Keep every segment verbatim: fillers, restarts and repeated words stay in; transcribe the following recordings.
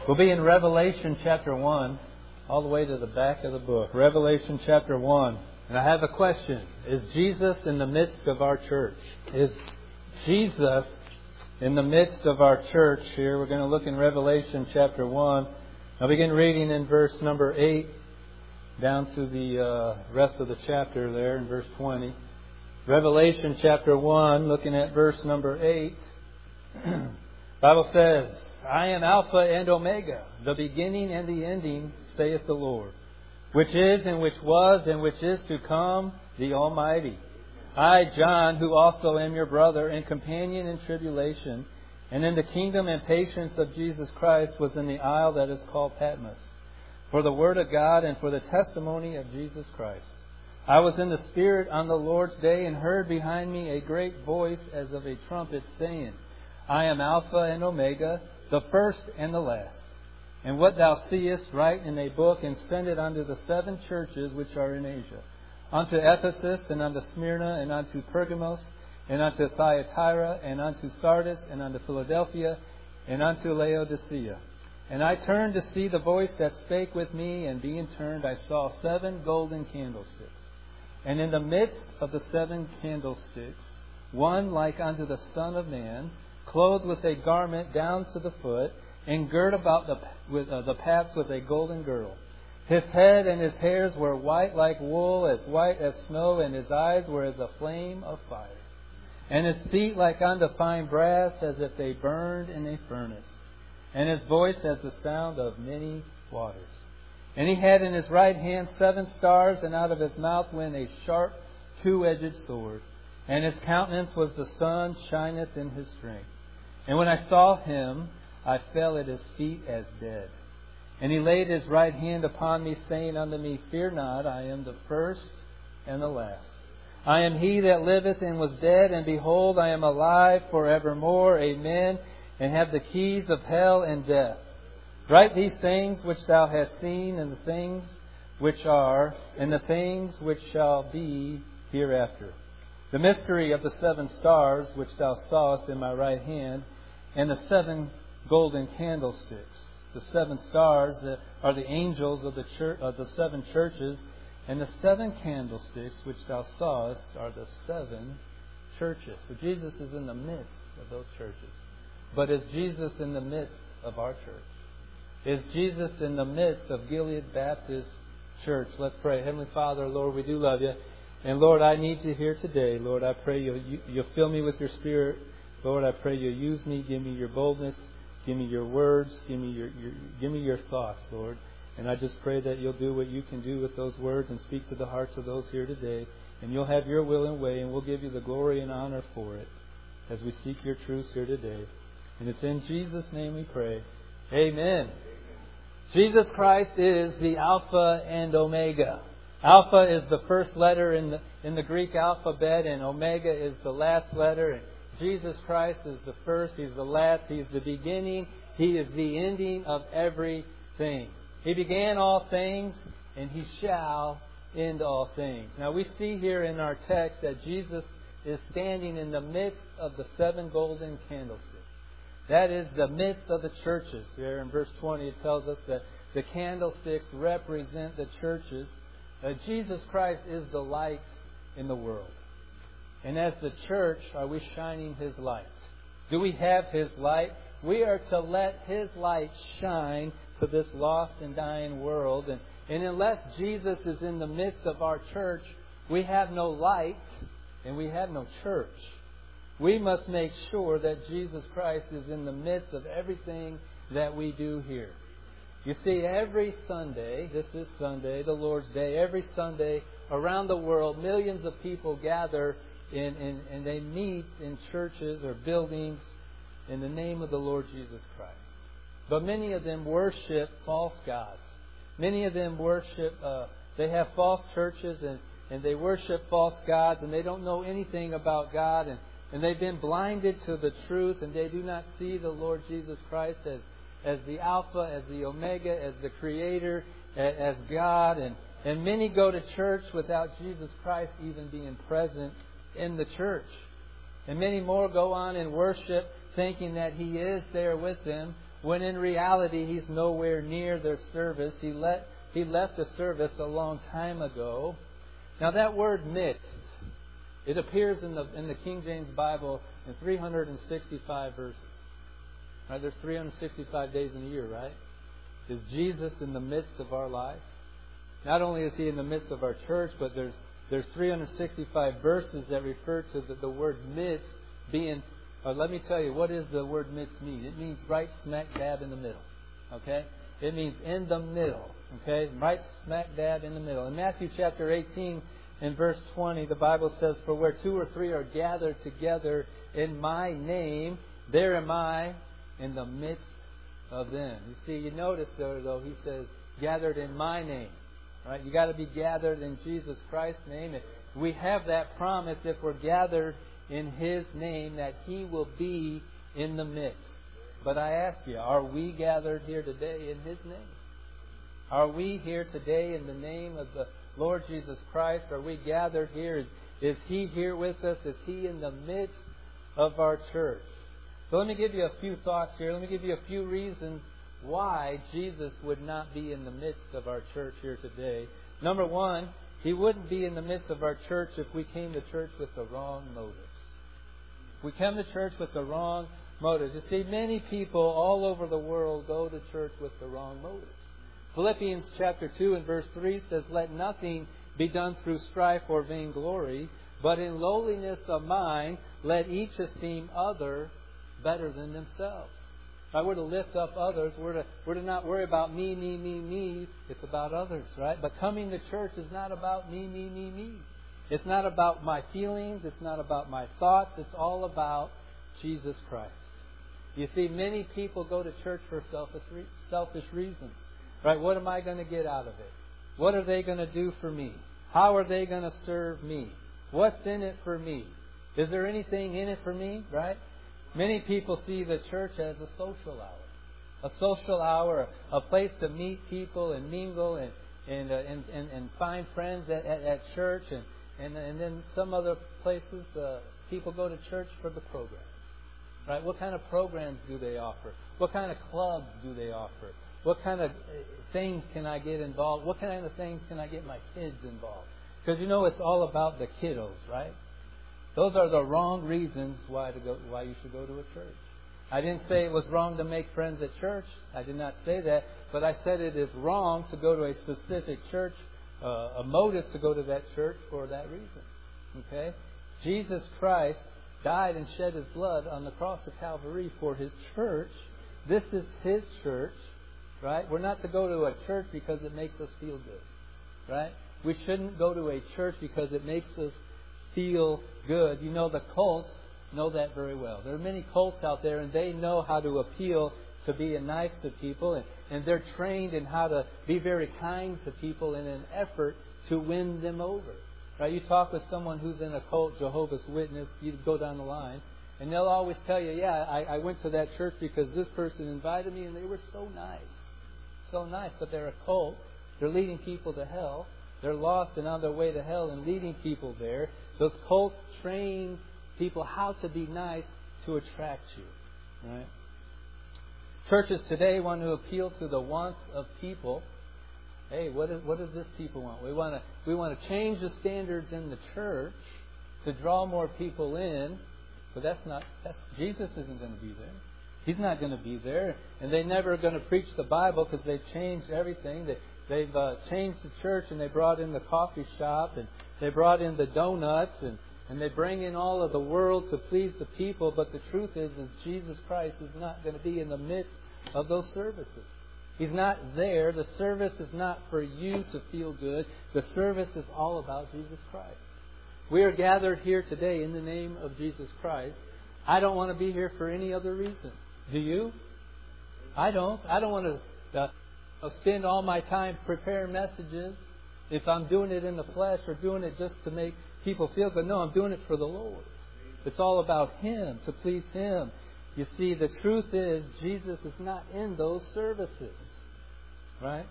We'll be in Revelation chapter one, all the way to the back of the book. Revelation chapter one. And I have a question. Is Jesus in the midst of our church? Is Jesus in the midst of our church here? We're going to look in Revelation chapter one. I'll begin reading in verse number eight down to the uh, rest of the chapter there in verse twenty. Revelation chapter one, looking at verse number eight. Bible says, I am Alpha and Omega, the beginning and the ending, saith the Lord, which is and which was and which is to come, the Almighty. I, John, who also am your brother and companion in tribulation, and in the kingdom and patience of Jesus Christ, was in the isle that is called Patmos, for the word of God and for the testimony of Jesus Christ. I was in the Spirit on the Lord's day, and heard behind me a great voice as of a trumpet, saying, I am Alpha and Omega, the first and the last. And what thou seest, write in a book, and send it unto the seven churches which are in Asia, unto Ephesus, and unto Smyrna, and unto Pergamos, and unto Thyatira, and unto Sardis, and unto Philadelphia, and unto Laodicea. And I turned to see the voice that spake with me, and being turned, I saw seven golden candlesticks. And in the midst of the seven candlesticks, one like unto the Son of Man, clothed with a garment down to the foot, and girt about the with uh, the paps with a golden girdle. His head and his hairs were white like wool, as white as snow, and his eyes were as a flame of fire. And his feet like unto fine brass, as if they burned in a furnace. And his voice as the sound of many waters. And he had in his right hand seven stars, and out of his mouth went a sharp two-edged sword. And his countenance was the sun shineth in his strength. And when I saw him, I fell at his feet as dead. And he laid his right hand upon me, saying unto me, Fear not, I am the first and the last. I am he that liveth and was dead, and behold, I am alive forevermore. Amen. And have the keys of hell and death. Write these things which thou hast seen, and the things which are, and the things which shall be hereafter. The mystery of the seven stars which thou sawest in my right hand, and the seven golden candlesticks. The seven stars are the angels of the church, of the seven churches, and the seven candlesticks which thou sawest are the seven churches. So Jesus is in the midst of those churches. But is Jesus in the midst of our church? Is Jesus in the midst of Gilead Baptist Church? Let's pray. Heavenly Father, Lord, we do love you. And Lord, I need you here today. Lord, I pray you'll, you, you'll fill me with your Spirit. Lord, I pray you'll use me. Give me your boldness. Give me your words. Give me your, your give me your thoughts, Lord. And I just pray that you'll do what you can do with those words and speak to the hearts of those here today. And you'll have your will and way, and we'll give you the glory and honor for it as we seek your truths here today. And it's in Jesus' name we pray. Amen. Jesus Christ is the Alpha and Omega. Alpha is the first letter in the in the Greek alphabet, and Omega is the last letter. And Jesus Christ is the first, He's the last, He's the beginning, He is the ending of everything. He began all things, and He shall end all things. Now we see here in our text that Jesus is standing in the midst of the seven golden candlesticks. That is the midst of the churches. There in verse twenty it tells us that the candlesticks represent the churches. Uh, Jesus Christ is the light in the world. And as the church, are we shining His light? Do we have His light? We are to let His light shine to this lost and dying world. And, and unless Jesus is in the midst of our church, we have no light and we have no church. We must make sure that Jesus Christ is in the midst of everything that we do here. You see, every Sunday, this is Sunday, the Lord's Day, every Sunday around the world, millions of people gather in, in, and they meet in churches or buildings in the name of the Lord Jesus Christ. But many of them worship false gods. Many of them worship, uh, they have false churches and, and they worship false gods, and they don't know anything about God, and, and they've been blinded to the truth, and they do not see the Lord Jesus Christ as as the Alpha, as the Omega, as the Creator, as God. And, and many go to church without Jesus Christ even being present in the church. And many more go on and worship thinking that He is there with them, when in reality He's nowhere near their service. He let He left the service a long time ago. Now that word midst, it appears in the in the King James Bible in three hundred sixty-five verses. Right? There's three hundred sixty-five days in a year, right? Is Jesus in the midst of our life? Not only is He in the midst of our church, but there's there's three hundred sixty-five verses that refer to the, the word midst being. Uh, let me tell you, what does the word midst mean? It means right smack dab in the middle. Okay? It means in the middle. Okay? Right smack dab in the middle. In Matthew chapter eighteen, in verse twenty, the Bible says, "For where two or three are gathered together in my name, there am I in the midst of them." You see, you notice there, though, He says, gathered in my name. Right? You got to be gathered in Jesus Christ's name. And we have that promise if we're gathered in His name that He will be in the midst. But I ask you, are we gathered here today in His name? Are we here today in the name of the Lord Jesus Christ? Are we gathered here? Is, is He here with us? Is He in the midst of our church? So let me give you a few thoughts here. Let me give you a few reasons why Jesus would not be in the midst of our church here today. Number one, He wouldn't be in the midst of our church if we came to church with the wrong motives. If we come to church with the wrong motives. You see, many people all over the world go to church with the wrong motives. Philippians chapter two and verse three says, "Let nothing be done through strife or vainglory, but in lowliness of mind let each esteem other better than themselves." Right? We're to lift up others. We're to, we're to not worry about me, me, me, me. It's about others, right? But coming to church is not about me, me, me, me. It's not about my feelings. It's not about my thoughts. It's all about Jesus Christ. You see, many people go to church for selfish, selfish reasons. Right? What am I going to get out of it? What are they going to do for me? How are they going to serve me? What's in it for me? Is there anything in it for me? Right? Many people see the church as a social hour. A social hour, a place to meet people and mingle and and uh, and, and, and find friends at, at, at church. And, and, and then some other places, uh, people go to church for the programs. Right? What kind of programs do they offer? What kind of clubs do they offer? What kind of things can I get involved? What kind of things can I get my kids involved? Because you know it's all about the kiddos, right? Those are the wrong reasons why to go. Why you should go to a church. I didn't say it was wrong to make friends at church. I did not say that. But I said it is wrong to go to a specific church, uh, a motive to go to that church for that reason. Okay? Jesus Christ died and shed His blood on the cross of Calvary for His church. This is His church. Right? We're not to go to a church because it makes us feel good. Right? We shouldn't go to a church because it makes us feel good. You know, the cults know that very well. There are many cults out there, and they know how to appeal to being nice to people, and, and they're trained in how to be very kind to people in an effort to win them over. Right? You talk with someone who's in a cult, Jehovah's Witness, you go down the line, and they'll always tell you, yeah, I, I went to that church because this person invited me, and they were so nice. So nice, but they're a cult. They're leading people to hell. They're lost and on their way to hell and leading people there. Those cults train people how to be nice to attract you. Right? Churches today want to appeal to the wants of people. Hey, what, is, what does this people want? We want to we want to change the standards in the church to draw more people in, but that's not. That's, Jesus isn't going to be there. He's not going to be there, and they're never going to preach the Bible because they've changed everything. They, they've uh, changed the church, and they brought in the coffee shop, and they brought in the donuts, and, and they bring in all of the world to please the people. But the truth is, is Jesus Christ is not going to be in the midst of those services. He's not there. The service is not for you to feel good. The service is all about Jesus Christ. We are gathered here today in the name of Jesus Christ. I don't want to be here for any other reason. Do you? I don't. I don't want to uh, spend all my time preparing messages if I'm doing it in the flesh or doing it just to make people feel good. No, I'm doing it for the Lord. It's all about Him, to please Him. You see, the truth is, Jesus is not in those services. Right?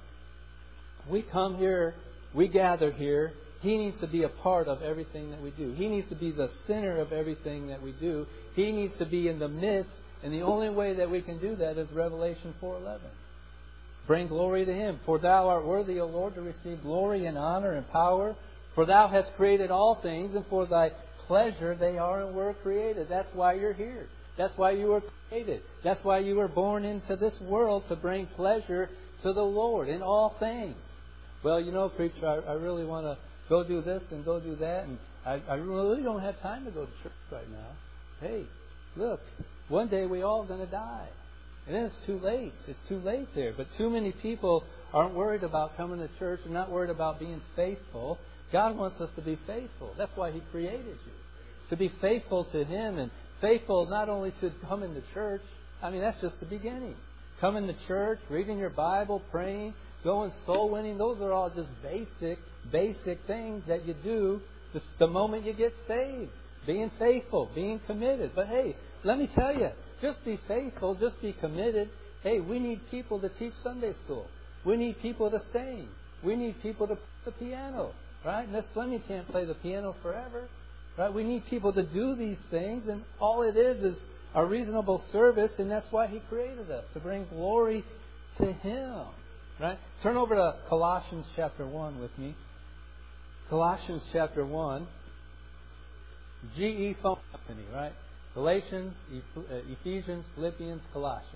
We come here, we gather here. He needs to be a part of everything that we do. He needs to be the center of everything that we do. He needs to be in the midst And the only way that we can do that is Revelation four eleven. Bring glory to Him. For Thou art worthy, O Lord, to receive glory and honor and power. For Thou hast created all things, and for Thy pleasure they are and were created. That's why you're here. That's why you were created. That's why you were born into this world, to bring pleasure to the Lord in all things. Well, you know, preacher, I, I really want to go do this and go do that, and I, I really don't have time to go to church right now. Hey, look, one day we're all going to die. And then it's too late. It's too late there. But too many people aren't worried about coming to church. They're not worried about being faithful. God wants us to be faithful. That's why He created you. To be faithful to Him, and faithful not only to come into church. I mean, that's just the beginning. Coming to church, reading your Bible, praying, going soul winning. Those are all just basic, basic things that you do just the moment you get saved. Being faithful, being committed. But hey, let me tell you, just be faithful, just be committed. Hey, we need people to teach Sunday school. We need people to sing. We need people to play the piano. Right? Miss Fleming can't play the piano forever. Right? We need people to do these things, and all it is is a reasonable service, and that's why He created us, to bring glory to Him. Right? Turn over to Colossians chapter one with me. Colossians chapter one. G E Phone Company, right? Galatians, Ephesians, Philippians, Colossians.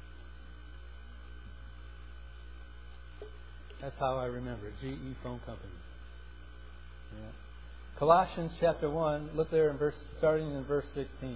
That's how I remember it. G E Phone Company. Yeah. Colossians chapter one, look there in verse, starting in verse sixteen.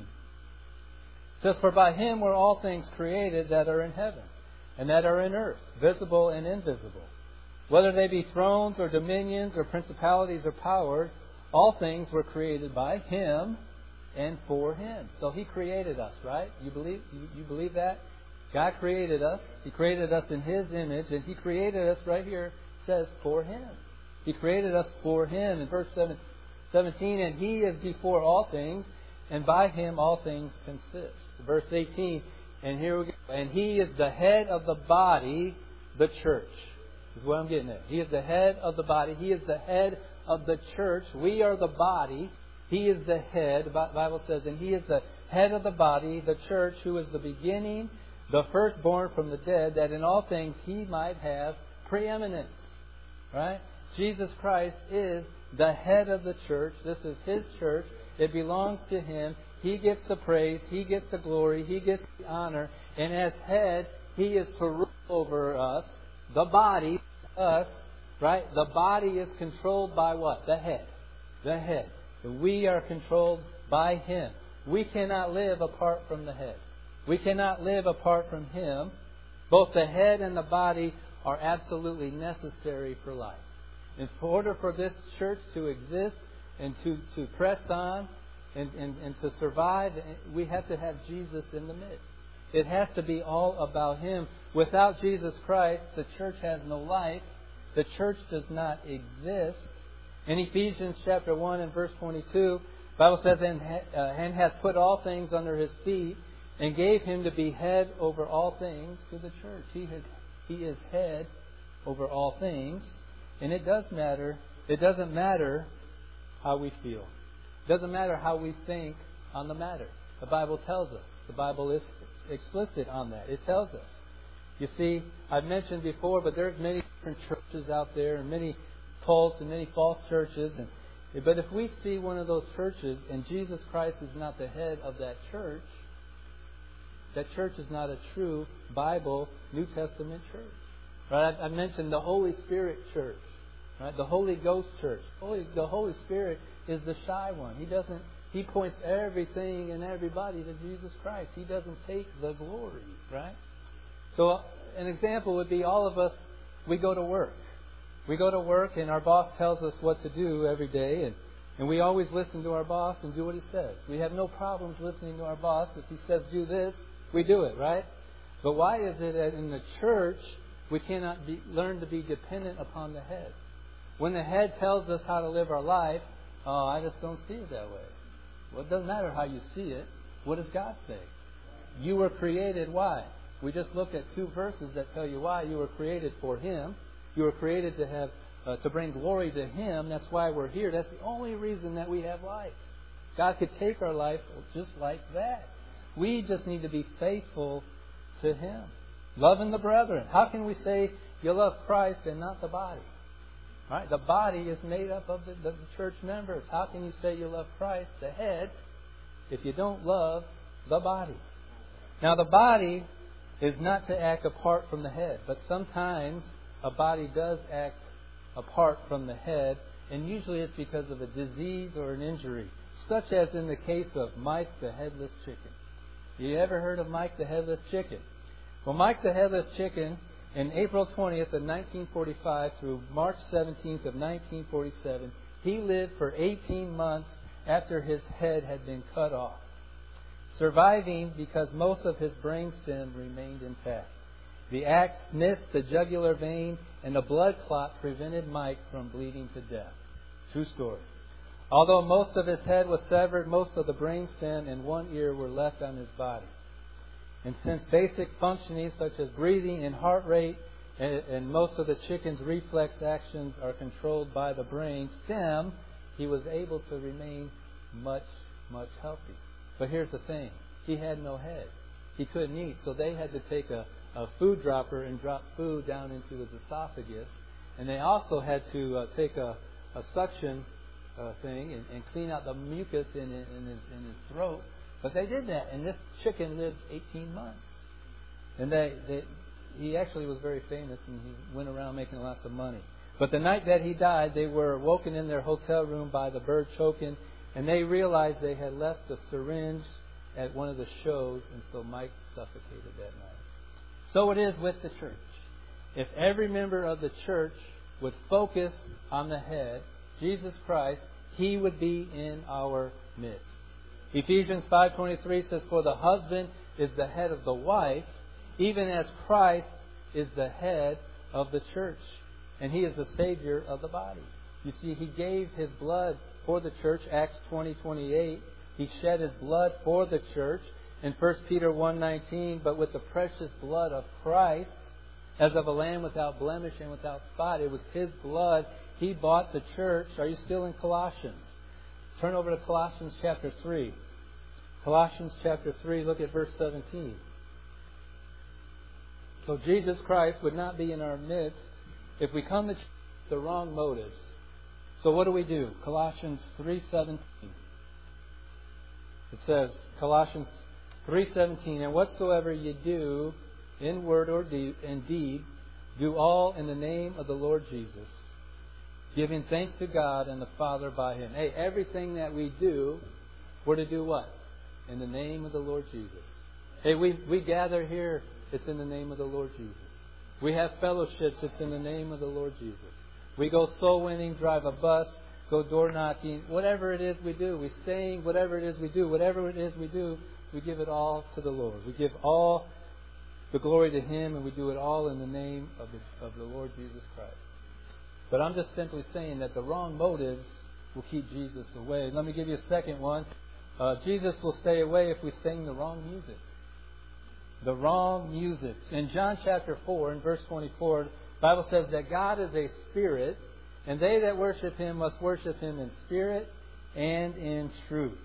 It says, For by Him were all things created that are in heaven, and that are in earth, visible and invisible. Whether they be thrones or dominions or principalities or powers, all things were created by Him and for Him. So He created us, right? You believe you, you believe that? God created us. He created us in His image, and He created us right here, it says, for Him. He created us for Him. In verse seventeen, and He is before all things, and by Him all things consist. Verse eighteen, and here we go. And He is the head of the body, the church. This is what I'm getting at. He is the head of the body. He is the head of the church. We are the body. He is the head. The Bible says, and He is the head of the body, the church, who is the beginning, the firstborn from the dead, that in all things He might have preeminence. Right? Jesus Christ is the head of the church. This is His church. It belongs to Him. He gets the praise. He gets the glory. He gets the honor. And as head, He is to rule over us. The body, us, right? The body is controlled by what? The head. The head. We are controlled by Him. We cannot live apart from the head. We cannot live apart from Him. Both the head and the body are absolutely necessary for life. In order for this church to exist and to, to press on and, and, and to survive, we have to have Jesus in the midst. It has to be all about Him. Without Jesus Christ, the church has no life. The church does not exist. In Ephesians chapter one and verse twenty-two, the Bible says, and, uh, and hath put all things under His feet, and gave Him to be head over all things to the church. He, has, he is head over all things. And it does matter. It doesn't matter how we feel. It doesn't matter how we think on the matter. The Bible tells us. The Bible is explicit on that. It tells us. You see, I've mentioned before, but there's many different churches out there, and many cults and many false churches. And but if we see one of those churches and Jesus Christ is not the head of that church, that church is not a true Bible New Testament church. Right? I mentioned the Holy Spirit church, right? The Holy Ghost church. Holy, the Holy Spirit is the shy one. He doesn't. He points everything and everybody to Jesus Christ. He doesn't take the glory, right? So an example would be all of us. We go to work. We go to work, and our boss tells us what to do every day, and and we always listen to our boss and do what he says. We have no problems listening to our boss. If he says do this, we do it, right? But why is it that in the church we cannot be, learn to be dependent upon the head? When the head tells us how to live our life, oh, I just don't see it that way. Well, it doesn't matter how you see it. What does God say? You were created, why? We just looked at two verses that tell you why. You were created for Him. You were created to have uh, to bring glory to Him. That's why we're here. That's the only reason that we have life. God could take our life just like that. We just need to be faithful to Him. Loving the brethren. How can we say you love Christ and not the body? Right? The body is made up of the, the church members. How can you say you love Christ, the head, if you don't love the body? Now, the body is not to act apart from the head, but sometimes a body does act apart from the head, and usually it's because of a disease or an injury, such as in the case of Mike the Headless Chicken. You ever heard of Mike the Headless Chicken? Well, Mike the Headless Chicken, in April twentieth of nineteen forty-five through March seventeenth of nineteen forty-seven, he lived for eighteen months after his head had been cut off, surviving because most of his brainstem remained intact. The axe missed the jugular vein, and a blood clot prevented Mike from bleeding to death. True story. Although most of his head was severed, most of the brainstem and one ear were left on his body. And since basic functioning such as breathing and heart rate and, and most of the chicken's reflex actions are controlled by the brain stem, he was able to remain much, much healthy. But here's the thing. He had no head. He couldn't eat. So they had to take a, a food dropper and drop food down into his esophagus. And they also had to uh, take a, a suction uh, thing and, and clean out the mucus in, in, his, in his throat. But they did that, and this chicken lived eighteen months. And they, they, he actually was very famous, and he went around making lots of money. But the night that he died, they were woken in their hotel room by the bird choking, and they realized they had left the syringe at one of the shows, and so Mike suffocated that night. So it is with the church. If every member of the church would focus on the head, Jesus Christ, He would be in our midst. Ephesians five twenty-three says, "For the husband is the head of the wife, even as Christ is the head of the church, and He is the Savior of the body." You see, He gave His blood for the church, Acts twenty twenty-eight. He shed His blood for the church. In First Peter one nineteen, "But with the precious blood of Christ, as of a lamb without blemish and without spot," it was His blood. He bought the church. Are you still in Colossians? Turn over to Colossians chapter three. Colossians chapter three, look at verse seventeen. So Jesus Christ would not be in our midst if we come to the wrong motives. So what do we do? Colossians three seventeen. It says, Colossians three seventeen, "And whatsoever ye do in word or deed, in deed, do all in the name of the Lord Jesus, giving thanks to God and the Father by Him." Hey, everything that we do, we're to do what? In the name of the Lord Jesus. Hey, we, we gather here, it's in the name of the Lord Jesus. We have fellowships, it's in the name of the Lord Jesus. We go soul winning, drive a bus, go door knocking, whatever it is we do, we sing, whatever it is we do, whatever it is we do, we give it all to the Lord. We give all the glory to Him, and we do it all in the name of the, of the Lord Jesus Christ. But I'm just simply saying that the wrong motives will keep Jesus away. Let me give you a second one. Uh, Jesus will stay away if we sing the wrong music. The wrong music. In John chapter four, in verse twenty-four, the Bible says that God is a spirit, and they that worship Him must worship Him in spirit and in truth.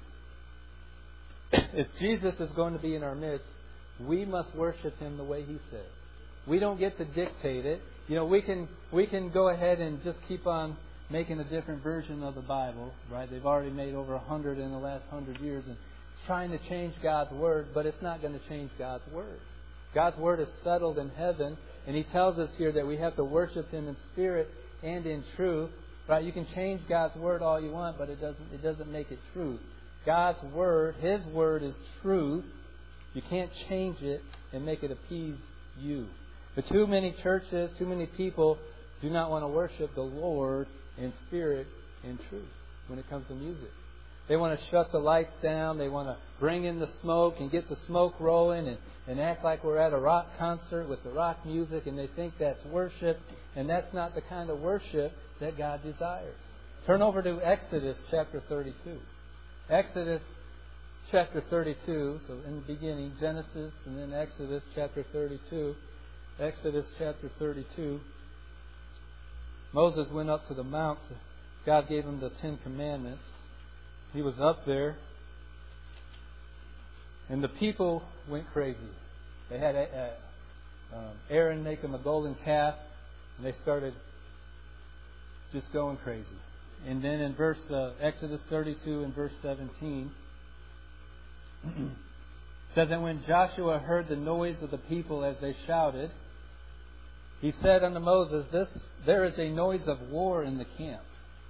If Jesus is going to be in our midst, we must worship Him the way He says. We don't get to dictate it. You know, we can we can go ahead and just keep on making a different version of the Bible, right? They've already made over a hundred in the last hundred years and trying to change God's Word, but it's not going to change God's Word. God's Word is settled in heaven, and He tells us here that we have to worship Him in spirit and in truth, right? You can change God's Word all you want, but it doesn't it doesn't make it truth. God's Word, His Word is truth. You can't change it and make it appease you. But too many churches, too many people do not want to worship the Lord in spirit and truth when it comes to music. They want to shut the lights down. They want to bring in the smoke and get the smoke rolling and, and act like we're at a rock concert with the rock music, and they think that's worship, and that's not the kind of worship that God desires. Turn over to Exodus chapter thirty-two. Exodus chapter thirty-two, so in the beginning, Genesis, and then Exodus chapter thirty-two. Exodus chapter thirty-two. Moses went up to the mount. God gave him the Ten Commandments. He was up there. And the people went crazy. They had a, a, um, Aaron make them a golden calf, and they started just going crazy. And then in verse uh, Exodus thirty-two and verse seventeen, it says that when Joshua heard the noise of the people as they shouted, he said unto Moses, "This there is a noise of war in the camp."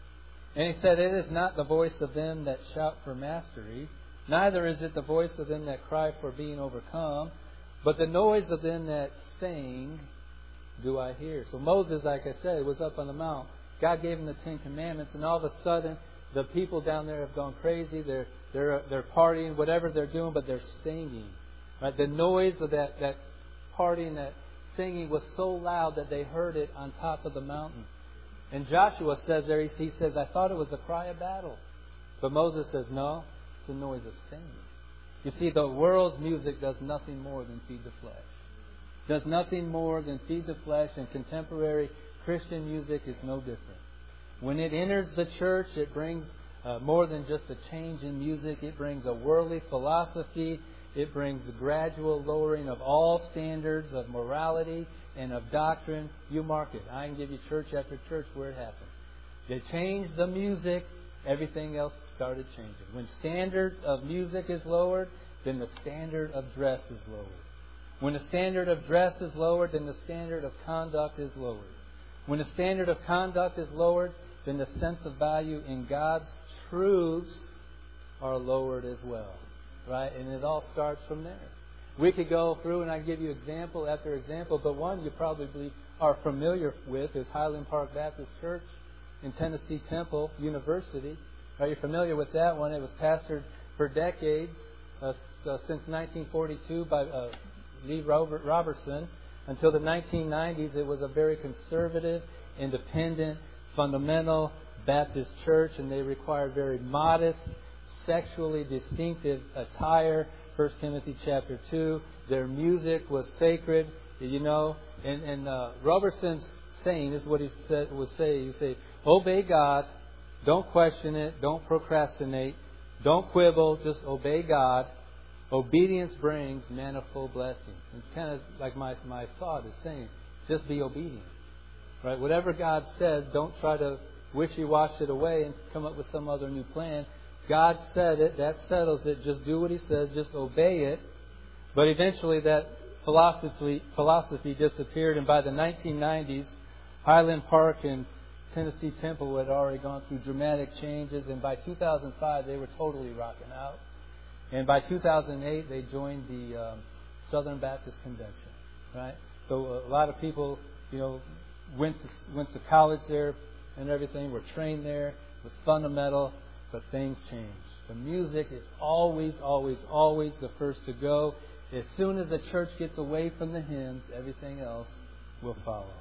And he said, "It is not the voice of them that shout for mastery, neither is it the voice of them that cry for being overcome, but the noise of them that sing do I hear." So Moses, like I said, was up on the mount. God gave him the Ten Commandments, and all of a sudden, the people down there have gone crazy. They're they're they're partying, whatever they're doing, but they're singing. Right? The noise of that that partying, that singing, was so loud that they heard it on top of the mountain. And Joshua says there, he says, "I thought it was a cry of battle," but Moses says, "No, it's the noise of singing." You see, the world's music does nothing more than feed the flesh. Does nothing more than feed the flesh, and contemporary Christian music is no different. When it enters the church, it brings uh, more than just a change in music. It brings a worldly philosophy. It brings a gradual lowering of all standards of morality and of doctrine. You mark it. I can give you church after church where it happened. They changed the music. Everything else started changing. When standards of music is lowered, then the standard of dress is lowered. When the standard of dress is lowered, then the standard of conduct is lowered. When the standard of conduct is lowered, then the sense of value in God's truths are lowered as well. Right? And it all starts from there. We could go through and I give you example after example, but one you probably are familiar with is Highland Park Baptist Church in Tennessee Temple University. Are you familiar with that one? It was pastored for decades, uh, so since nineteen forty-two by uh, Lee Robert Robertson. Until the nineteen nineties, it was a very conservative, independent, fundamental Baptist church, and they required very modest, sexually distinctive attire. First Timothy chapter two. Their music was sacred, you know. And, and uh, Robertson's saying is what he said would say. He say, "Obey God, don't question it, don't procrastinate, don't quibble, just obey God. Obedience brings manifold blessings." It's kind of like my my thought is saying, just be obedient. Right? Whatever God says, don't try to wishy-wash it away and come up with some other new plan. God said it, that settles it. Just do what He says, just obey it. But eventually that philosophy philosophy disappeared, and by the nineteen nineties, Highland Park and Tennessee Temple had already gone through dramatic changes, and by two thousand five they were totally rocking out. And by two thousand eight, they joined the um, Southern Baptist Convention, right? So a lot of people, you know, went to went to college there and everything, were trained there. It was fundamental, but things changed. The music is always, always, always the first to go. As soon as the church gets away from the hymns, everything else will follow.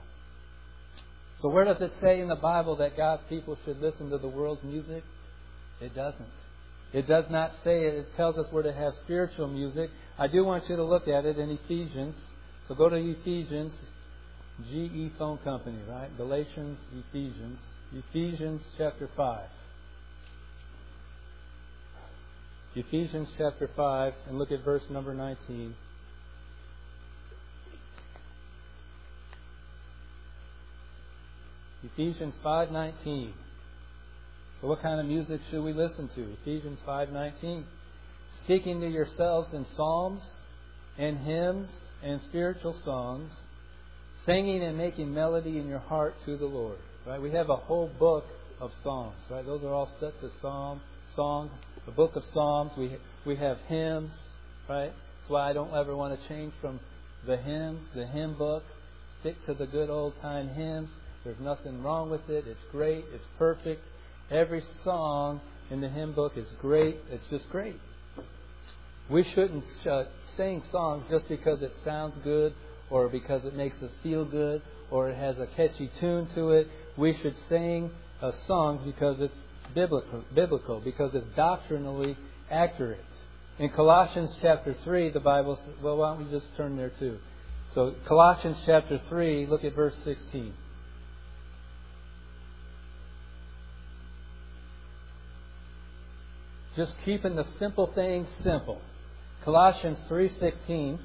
So where does it say in the Bible that God's people should listen to the world's music? It doesn't. It does not say it. It tells us we're to have spiritual music. I do want you to look at it in Ephesians. So go to Ephesians, G E Phone Company, right? Galatians, Ephesians. Ephesians chapter five. Ephesians chapter five, and look at verse number nineteen. Ephesians five nineteen. So what kind of music should we listen to? Ephesians five nineteen. Speaking to yourselves in psalms and hymns and spiritual songs, singing and making melody in your heart to the Lord. Right? We have a whole book of psalms. Right? Those are all set to psalm, song, the book of Psalms. We we have hymns. Right? That's why I don't ever want to change from the hymns, the hymn book. Stick to the good old time hymns. There's nothing wrong with it. It's great. It's perfect. Every song in the hymn book is great. It's just great. We shouldn't uh, sing songs just because it sounds good or because it makes us feel good or it has a catchy tune to it. We should sing a song because it's biblical, biblical, because it's doctrinally accurate. In Colossians chapter three, the Bible says, well, why don't we just turn there too? So Colossians chapter three, look at verse sixteen. Just keeping the simple things simple. Colossians three sixteen.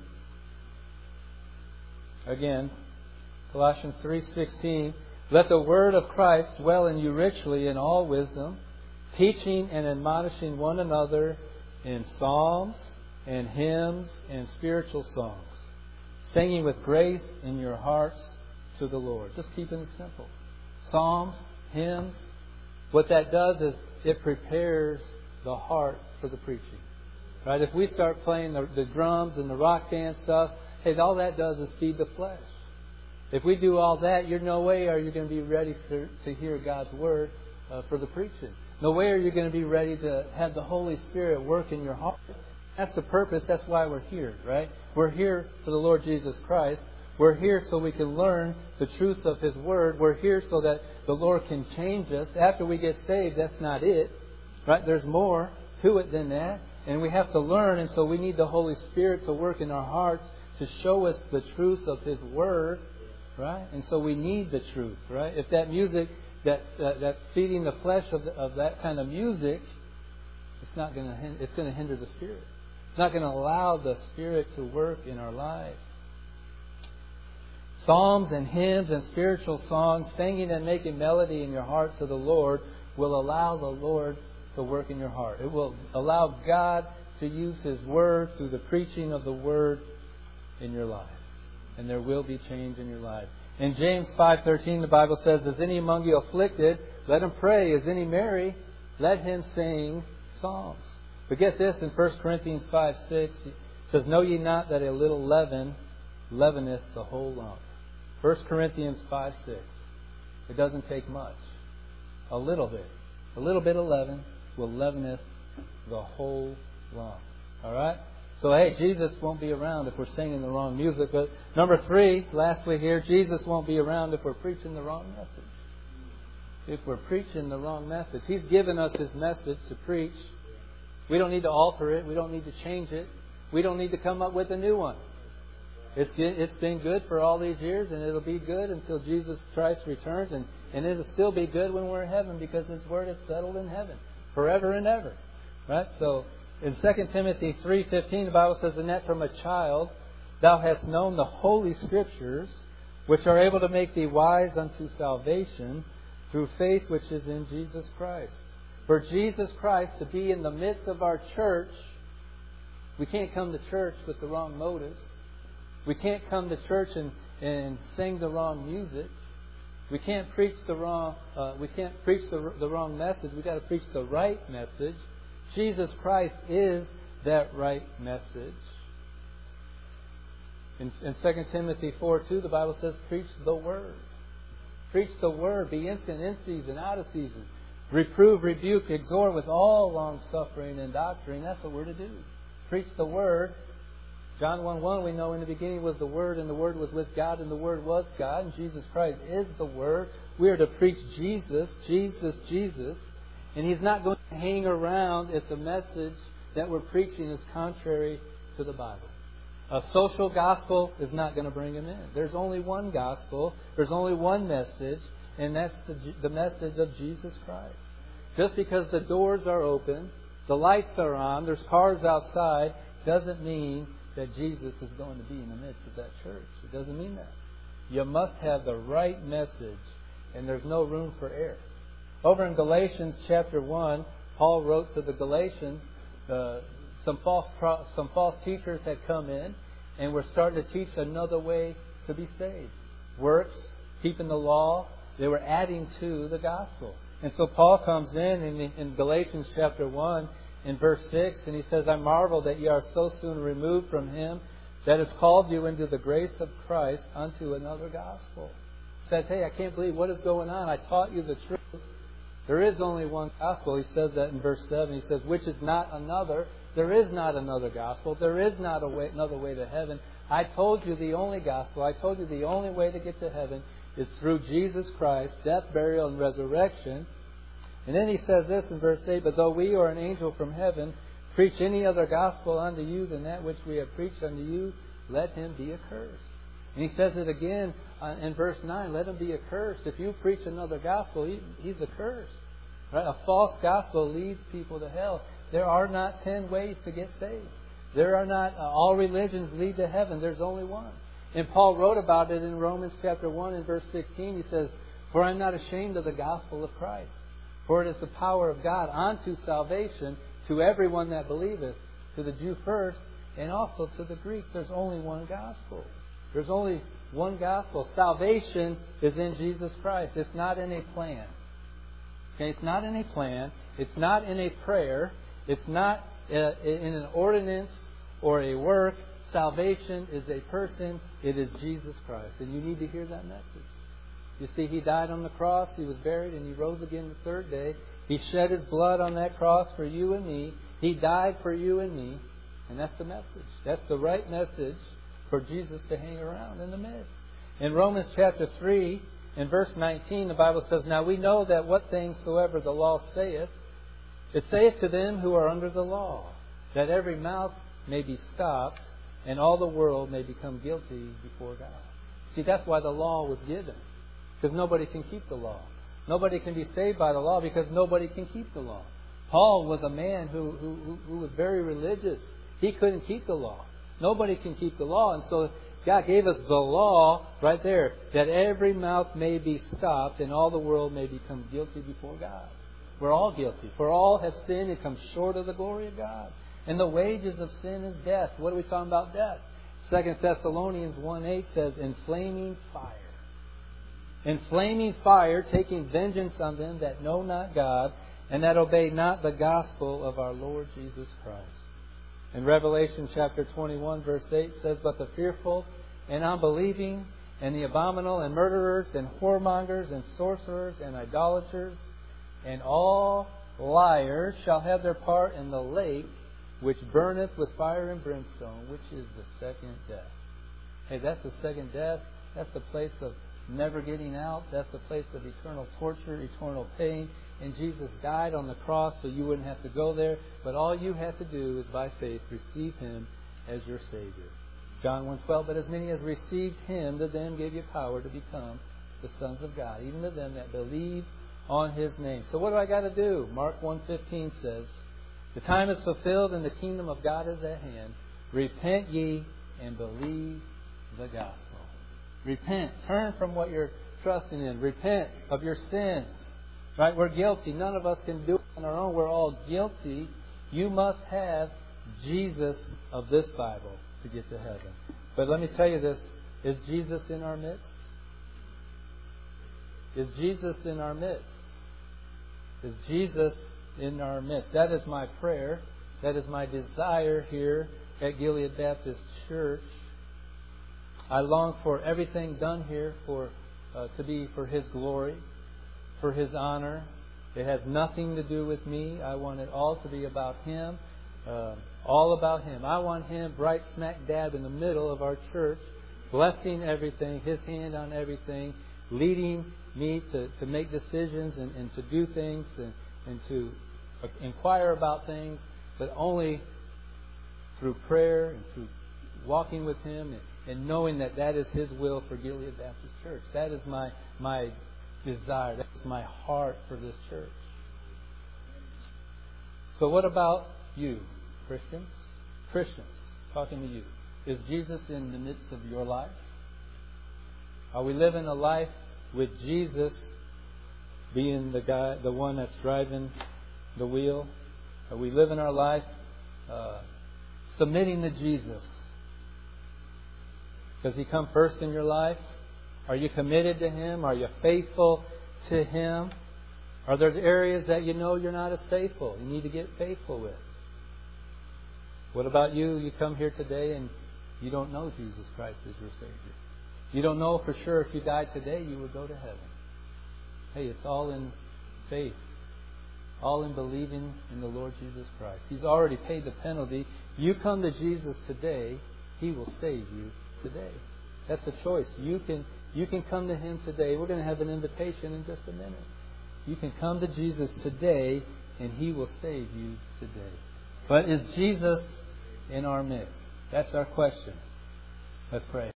Again, Colossians three sixteen. Let the word of Christ dwell in you richly in all wisdom, teaching and admonishing one another in psalms and hymns and spiritual songs, singing with grace in your hearts to the Lord. Just keeping it simple. Psalms, hymns. What that does is it prepares the heart for the preaching. Right? If we start playing the, the drums and the rock band stuff, hey, all that does is feed the flesh. If we do all that, you're no way are you going to be ready for, to hear God's Word uh, for the preaching. No way are you going to be ready to have the Holy Spirit work in your heart. That's the purpose. That's why we're here, right? We're here for the Lord Jesus Christ. We're here so we can learn the truth of His Word. We're here so that the Lord can change us. After we get saved, that's not it, right? There's more to it than that. And we have to learn, and so we need the Holy Spirit to work in our hearts to show us the truth of His Word, right? And so we need the truth, right? If that music, that uh, that's feeding the flesh of, the, of that kind of music, it's not going to it's going to hinder the Spirit. It's not going to allow the Spirit to work in our lives. Psalms and hymns and spiritual songs, singing and making melody in your heart to the Lord, will allow the Lord to work in your heart. It will allow God to use His Word through the preaching of the Word in your life. And there will be change in your life. In James five thirteen, the Bible says, Is any among you afflicted? Let him pray. Is any merry? Let him sing psalms. But get this, in First Corinthians five six, it says, Know ye not that a little leaven leaveneth the whole lump? First Corinthians five six. It doesn't take much. A little bit. A little bit of leaven will leaveneth the whole lump. Alright? So, hey, Jesus won't be around if we're singing the wrong music. But number three, lastly here, Jesus won't be around if we're preaching the wrong message. If we're preaching the wrong message. He's given us His message to preach. We don't need to alter it. We don't need to change it. We don't need to come up with a new one. It's it's been good for all these years, and it'll be good until Jesus Christ returns, and, and it'll still be good when we're in heaven because His Word is settled in heaven forever and ever. Right? So in Second Timothy three fifteen, the Bible says, And that from a child thou hast known the Holy Scriptures, which are able to make thee wise unto salvation through faith which is in Jesus Christ. For Jesus Christ to be in the midst of our church, we can't come to church with the wrong motives. We can't come to church and, and sing the wrong music. We can't preach the wrong. Uh, we can't preach the, the wrong message. We got to preach the right message. Jesus Christ is that right message. In, in Second Timothy four two, the Bible says, "Preach the word. Preach the word. Be instant, in season, out of season. Reprove, rebuke, exhort with all long suffering and doctrine." That's what we're to do. Preach the word. John one one, we know in the beginning was the Word, and the Word was with God, and the Word was God, and Jesus Christ is the Word. We are to preach Jesus, Jesus, Jesus. And He's not going to hang around if the message that we're preaching is contrary to the Bible. A social gospel is not going to bring Him in. There's only one gospel. There's only one message, and that's the, the message of Jesus Christ. Just because the doors are open, the lights are on, there's cars outside, doesn't mean that Jesus is going to be in the midst of that church. It doesn't mean that. You must have the right message, and there's no room for error. Over in Galatians chapter one, Paul wrote to the Galatians, uh, some false some false teachers had come in and were starting to teach another way to be saved. Works, keeping the law, they were adding to the gospel. And so Paul comes in in, in Galatians chapter one, in verse six, and he says, "I marvel that ye are so soon removed from Him that has called you into the grace of Christ unto another gospel." He says, hey, I can't believe what is going on. I taught you the truth. There is only one gospel. He says that in verse seven. He says, which is not another. There is not another gospel. There is not a way, another way to heaven. I told you the only gospel. I told you the only way to get to heaven is through Jesus Christ, death, burial, and resurrection. And then he says this in verse eight, "But though we or an angel from heaven preach any other gospel unto you than that which we have preached unto you, let him be accursed." And he says it again in verse nine, "Let him be accursed." If you preach another gospel, he, he's accursed. Right? A false gospel leads people to hell. There are not ten ways to get saved. There are not, uh, all religions lead to heaven. There's only one. And Paul wrote about it in Romans chapter one and verse sixteen. He says, "For I am not ashamed of the gospel of Christ. For it is the power of God unto salvation to everyone that believeth, to the Jew first, and also to the Greek." There's only one gospel. There's only one gospel. Salvation is in Jesus Christ. It's not in a plan. Okay, it's not in a plan. It's not in a prayer. It's not in an ordinance or a work. Salvation is a person. It is Jesus Christ. And you need to hear that message. You see, He died on the cross. He was buried and He rose again the third day. He shed His blood on that cross for you and me. He died for you and me. And that's the message. That's the right message for Jesus to hang around in the midst. In Romans chapter three, in verse nineteen, the Bible says, "Now we know that what things soever the law saith, it saith to them who are under the law, that every mouth may be stopped, and all the world may become guilty before God." See, that's why the law was given. Because nobody can keep the law. Nobody can be saved by the law because nobody can keep the law. Paul was a man who, who, who was very religious. He couldn't keep the law. Nobody can keep the law. And so God gave us the law right there, that every mouth may be stopped and all the world may become guilty before God. We're all guilty. For all have sinned and come short of the glory of God. And the wages of sin is death. What are we talking about death? Second Thessalonians one eight says, "In flaming fire. In flaming fire, taking vengeance on them that know not God, and that obey not the gospel of our Lord Jesus Christ." In Revelation chapter twenty-one, verse eight says, "But the fearful and unbelieving, and the abominable, and murderers, and whoremongers, and sorcerers, and idolaters, and all liars shall have their part in the lake which burneth with fire and brimstone, which is the second death." Hey, that's the second death. That's the place of never getting out. That's the place of eternal torture, eternal pain. And Jesus died on the cross so you wouldn't have to go there. But all you have to do is by faith receive Him as your Savior. John one twelve, "But as many as received Him, to them gave you power to become the sons of God, even to them that believe on His name." So what do I got to do? Mark one fifteen says, "The time is fulfilled and the kingdom of God is at hand. Repent ye and believe the gospel." Repent. Turn from what you're trusting in. Repent of your sins. Right? We're guilty. None of us can do it on our own. We're all guilty. You must have Jesus of this Bible to get to heaven. But let me tell you this. Is Jesus in our midst? Is Jesus in our midst? Is Jesus in our midst? That is my prayer. That is my desire here at Gilead Baptist Church. I long for everything done here for uh, to be for His glory, for His honor. It has nothing to do with me. I want it all to be about Him, uh, all about Him. I want Him right smack dab in the middle of our church, blessing everything, His hand on everything, leading me to, to make decisions and, and to do things and, and to inquire about things, but only through prayer and through walking with Him and, and knowing that that is His will for Gilead Baptist Church. That is my my desire. That is my heart for this church. So what about you, Christians? Christians, talking to you. Is Jesus in the midst of your life? Are we living a life with Jesus being the guy, the one that's driving the wheel? Are we living our life uh, submitting to Jesus? Does He come first in your life? Are you committed to Him? Are you faithful to Him? Are there areas that you know you're not as faithful? You need to get faithful with. What about you? You come here today and you don't know Jesus Christ as your Savior. You don't know for sure if you died today you would go to heaven. Hey, it's all in faith. All in believing in the Lord Jesus Christ. He's already paid the penalty. You come to Jesus today, He will save you today. That's a choice. You can you can come to Him today. We're going to have an invitation in just a minute. You can come to Jesus today and He will save you today. But is Jesus in our midst? That's our question. Let's pray.